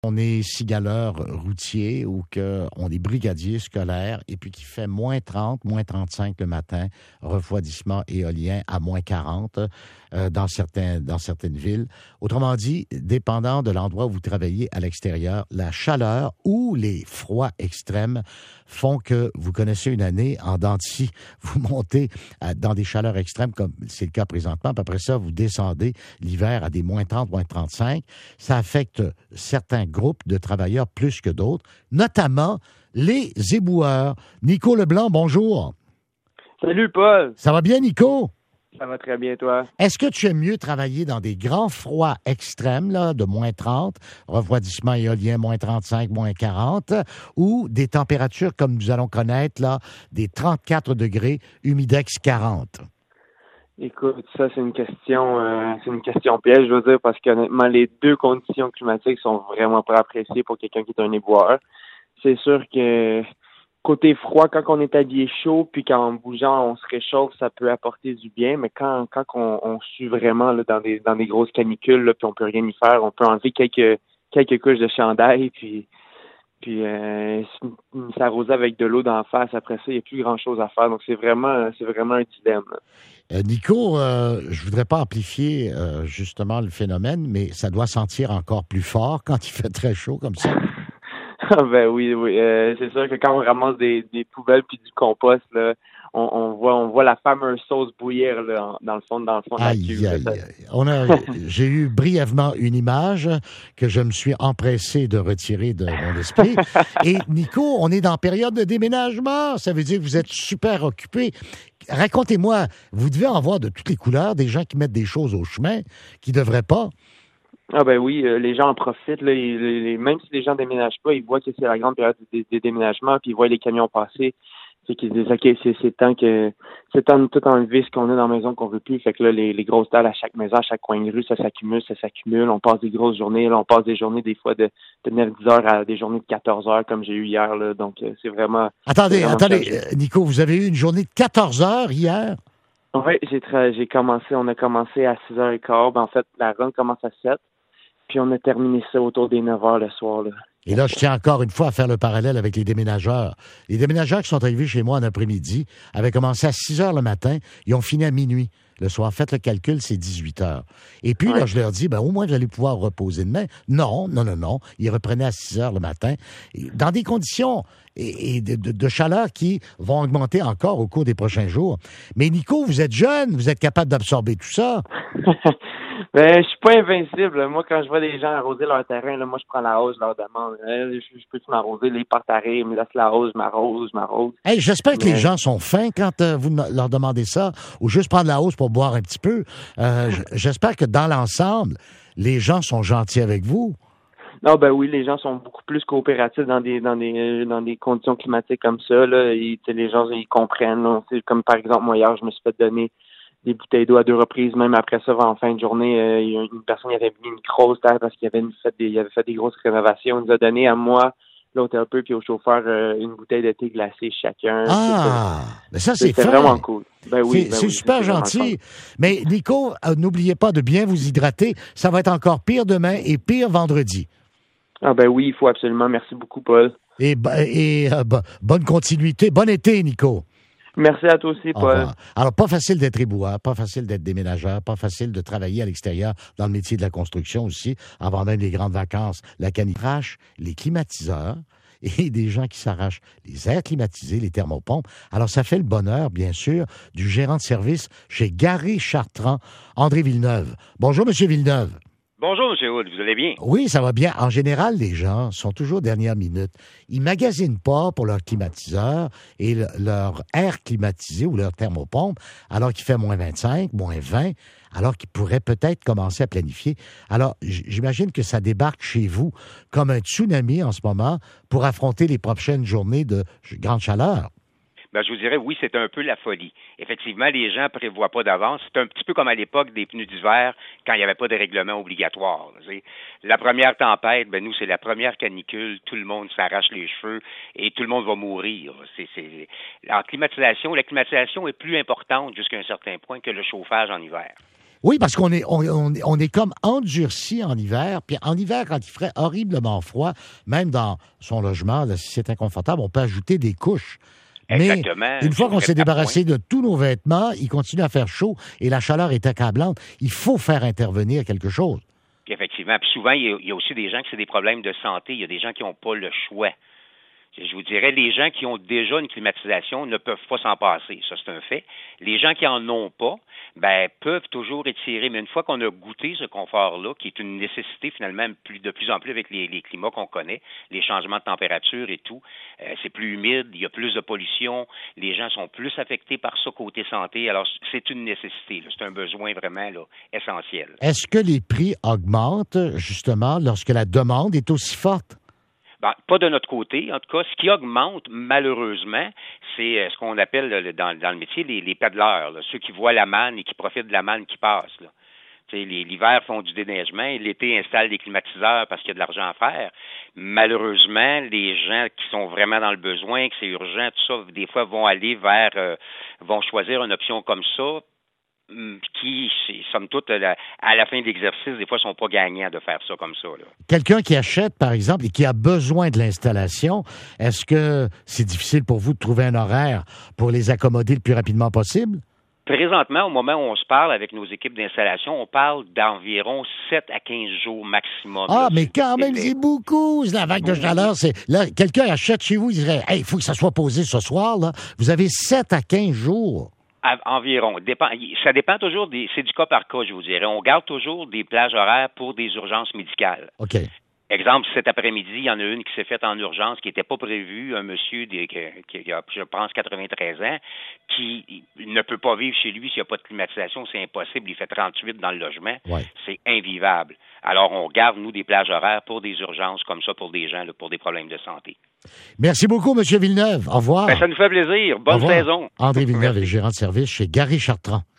On est sigaleur routier ou qu'on est brigadier scolaire et puis qu'il fait moins 30, moins 35 le matin, refroidissement éolien à moins 40 dans certaines villes. Autrement dit, dépendant de l'endroit où vous travaillez à l'extérieur, la chaleur ou les froids extrêmes font que vous connaissez une année en dents de scie. Vous montez dans des chaleurs extrêmes comme c'est le cas présentement, puis après ça, vous descendez l'hiver à des moins 30, moins 35. Ça affecte certains groupes de travailleurs plus que d'autres, notamment les éboueurs. Nico Leblanc, bonjour. Salut, Paul. Ça va bien, Nico? Ça va très bien, toi? Est-ce que tu aimes mieux travailler dans des grands froids extrêmes, là, de moins 30, refroidissement éolien, moins 35, moins 40, ou des températures comme nous allons connaître, là, des 34 degrés, humidex 40? Écoute, ça, c'est une question piège, je veux dire, parce qu'honnêtement, les deux conditions climatiques sont vraiment pas appréciées pour quelqu'un qui est un éboueur. C'est sûr que côté froid, quand on est habillé chaud, puis qu'en bougeant, on se réchauffe, ça peut apporter du bien, mais quand on sue vraiment là, dans des grosses canicules, là, puis on peut rien y faire, on peut enlever quelques couches de chandail, puis s'arroser avec de l'eau d'en face. Après ça, il n'y a plus grand-chose à faire. Donc, c'est vraiment un dilemme, là. Nico, je voudrais pas amplifier justement le phénomène, mais ça doit sentir encore plus fort quand il fait très chaud comme ça. Ben oui. C'est sûr que quand on ramasse des poubelles puis du compost, là, on voit la fameuse sauce bouillir là, dans le fond de la cuve. J'ai eu brièvement une image que je me suis empressé de retirer de mon esprit. Et Nico, on est dans période de déménagement. Ça veut dire que vous êtes super occupé. Racontez-moi, vous devez en voir de toutes les couleurs, des gens qui mettent des choses au chemin qui ne devraient pas. Ah ben oui, les gens en profitent. Là, même si les gens déménagent pas, ils voient que c'est la grande période des déménagements, puis ils voient les camions passer. C'est qu'ils disent OK, c'est temps de tout enlever ce qu'on a dans la maison qu'on veut plus. Fait que là, les grosses dalles à chaque maison, à chaque coin de rue, ça s'accumule. On passe des grosses journées. Là, on passe des journées des fois de 9-10 heures à des journées de 14 heures comme j'ai eu hier. Là. Donc c'est vraiment. Attendez, Nico, vous avez eu une journée de 14 heures hier? Oui, on a commencé à 6h15. En fait, la run commence à 7. Puis on a terminé ça autour des 9 heures le soir. Là. Et là, je tiens encore une fois à faire le parallèle avec les déménageurs. Les déménageurs qui sont arrivés chez moi en après-midi avaient commencé à 6 heures le matin, ils ont fini à minuit. Le soir, faites le calcul, c'est 18 heures. Et puis, là, je leur dis, au moins, vous allez pouvoir reposer demain. Non. Ils reprenaient à 6 heures le matin, dans des conditions de chaleur qui vont augmenter encore au cours des prochains jours. Mais Nico, vous êtes jeune, vous êtes capable d'absorber tout ça. Je suis pas invincible. Moi, quand je vois des gens arroser leur terrain, là, moi, je prends la hausse, je leur demande, je peux-tu m'arroser? Là, ils partent à rire, ils me laissent la hausse, je m'arrose. Hey, j'espère que les gens sont fins quand vous leur demandez ça, ou juste prendre la hausse pour boire un petit peu. J'espère que dans l'ensemble, les gens sont gentils avec vous. Non, ben oui, les gens sont beaucoup plus coopératifs dans des conditions climatiques comme ça. Là. Les gens, ils comprennent. Là. Comme par exemple, moi, hier, je me suis fait donner des bouteilles d'eau à 2 reprises. Même après ça, en fin de journée, il y a une personne qui avait mis une grosse terre parce qu'il avait fait des grosses rénovations. Il nous a donné à moi, l'autre un peu, puis au chauffeur, une bouteille de thé glacé chacun. Mais ça, c'est vraiment cool. Ben oui, c'est super gentil. Mais Nico, n'oubliez pas de bien vous hydrater. Ça va être encore pire demain et pire vendredi. Ah ben oui, il faut absolument. Merci beaucoup, Paul. Et bonne continuité. Bon été, Nico. Merci à toi aussi, Paul. Alors, pas facile d'être éboueur, pas facile d'être déménageur, pas facile de travailler à l'extérieur dans le métier de la construction aussi, avant même les grandes vacances. La canicule arrache les climatiseurs et des gens qui s'arrachent les airs climatisés, les thermopompes. Alors, ça fait le bonheur, bien sûr, du gérant de service chez Garé Chartrand, André Villeneuve. Bonjour, Monsieur Villeneuve. Bonjour, M. Wood, vous allez bien? Oui, ça va bien. En général, les gens sont toujours dernière minute. Ils magasinent pas pour leur climatiseur et leur air climatisé ou leur thermopompe alors qu'il fait moins 25, moins 20, alors qu'ils pourraient peut-être commencer à planifier. Alors, j'imagine que ça débarque chez vous comme un tsunami en ce moment pour affronter les prochaines journées de grande chaleur. Ben, je vous dirais, oui, c'est un peu la folie. Effectivement, les gens prévoient pas d'avance. C'est un petit peu comme à l'époque des pneus d'hiver, quand il n'y avait pas de règlement obligatoire. La première tempête, nous, c'est la première canicule. Tout le monde s'arrache les cheveux et tout le monde va mourir. La climatisation est plus importante jusqu'à un certain point que le chauffage en hiver. Oui, parce qu'on est, on est comme endurci en hiver. Puis en hiver, quand il ferait horriblement froid, même dans son logement, là, si c'est inconfortable, on peut ajouter des couches. Exactement. Mais une fois qu'on s'est débarrassé de tous nos vêtements, il continue à faire chaud et la chaleur est accablante. Il faut faire intervenir quelque chose. Puis effectivement. Puis souvent, il y a aussi des gens qui ont des problèmes de santé. Il y a des gens qui n'ont pas le choix. Je vous dirais, les gens qui ont déjà une climatisation ne peuvent pas s'en passer. Ça, c'est un fait. Les gens qui en ont pas, peuvent toujours étirer. Mais une fois qu'on a goûté ce confort-là, qui est une nécessité finalement de plus en plus avec les climats qu'on connaît, les changements de température et tout, c'est plus humide, il y a plus de pollution, les gens sont plus affectés par ça côté santé. Alors, c'est une nécessité. Là. C'est un besoin vraiment là, essentiel. Est-ce que les prix augmentent justement lorsque la demande est aussi forte? Pas de notre côté. En tout cas, ce qui augmente, malheureusement, c'est ce qu'on appelle dans le métier les pédaleurs, là, ceux qui voient la manne et qui profitent de la manne qui passe. Là. L'hiver font du déneigement et l'été installent des climatiseurs parce qu'il y a de l'argent à faire. Malheureusement, les gens qui sont vraiment dans le besoin, que c'est urgent, tout ça, des fois vont aller vont choisir une option comme ça, qui, somme toute, à la fin de l'exercice, des fois, ne sont pas gagnants de faire ça comme ça. Là. Quelqu'un qui achète, par exemple, et qui a besoin de l'installation, est-ce que c'est difficile pour vous de trouver un horaire pour les accommoder le plus rapidement possible? Présentement, au moment où on se parle avec nos équipes d'installation, on parle d'environ 7 à 15 jours maximum. Ah, mais quand même, c'est beaucoup. La vague de chaleur, là, quelqu'un achète chez vous, il dirait, il faut que ça soit posé ce soir, là. Vous avez 7 à 15 jours. Environ. Ça dépend toujours c'est du cas par cas, je vous dirais. On garde toujours des plages horaires pour des urgences médicales. OK. Exemple, cet après-midi, il y en a une qui s'est faite en urgence, qui n'était pas prévue, un monsieur qui a, je pense, 93 ans, qui ne peut pas vivre chez lui s'il n'y a pas de climatisation, c'est impossible, il fait 38 dans le logement, c'est invivable. Alors, on garde, nous, des plages horaires pour des urgences comme ça, pour des gens, là, pour des problèmes de santé. Merci beaucoup, M. Villeneuve. Au revoir. Ça nous fait plaisir. Bonne saison. André Villeneuve est gérant de service chez Gary Chartrand.